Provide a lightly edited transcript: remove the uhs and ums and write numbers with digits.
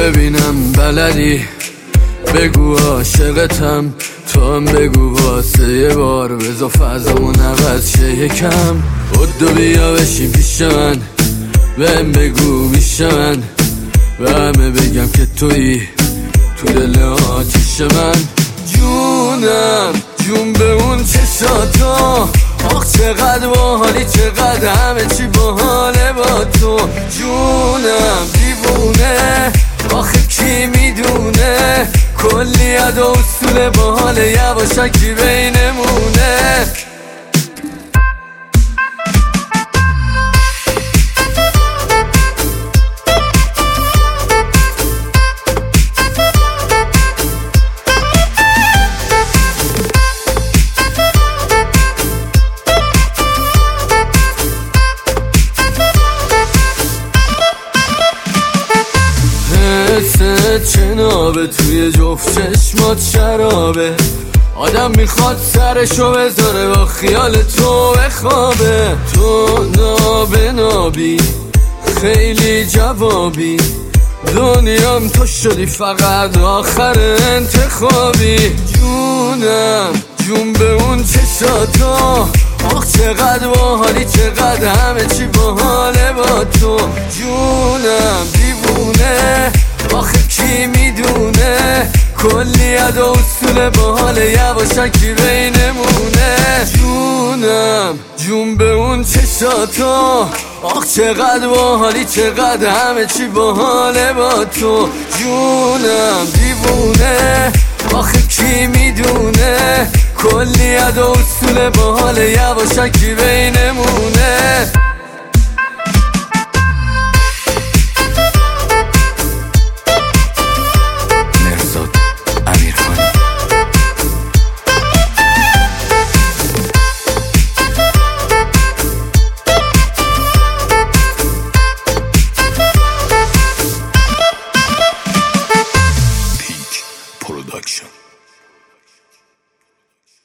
ببینم بلدی بگو عاشقتم، تو هم بگو واسه یه بار بزا فضامون عوض شه یکم. بدو بیا بشین پیش من، بهم بگو میش من، به همه بگم که تویی تو دل آتیش من. جونم جون به اون چشاتا، آخ چقدر باحالی چقدر همه چی باحاله با تو. جونم دیوونه آخه کی میدونه، کلی ادا و اصول باحاله یواشکی بینمونه. چنابه توی جفت چشمات شرابه، آدم میخواد سرشو بذاره با خیال تو بخوابه. تو نابی خیلی جوابی، دنیام تو شدی فقط آخر انتخابی. جونم جون به اون چشاتا، آخ چقدر باحالی چقدر همه چی باحاله با تو. جونم دیوونه آخه کی میدونه، کلی ادا و اصول باحاله یواشکی بینمونه. جونم جون به اون چشاتا، آخ چقدر باحالی چقدر همه چی باحاله با تو. جونم دیوونه آخه کی میدونه، کلی ادا و اصول باحاله یواشکی بینمونه.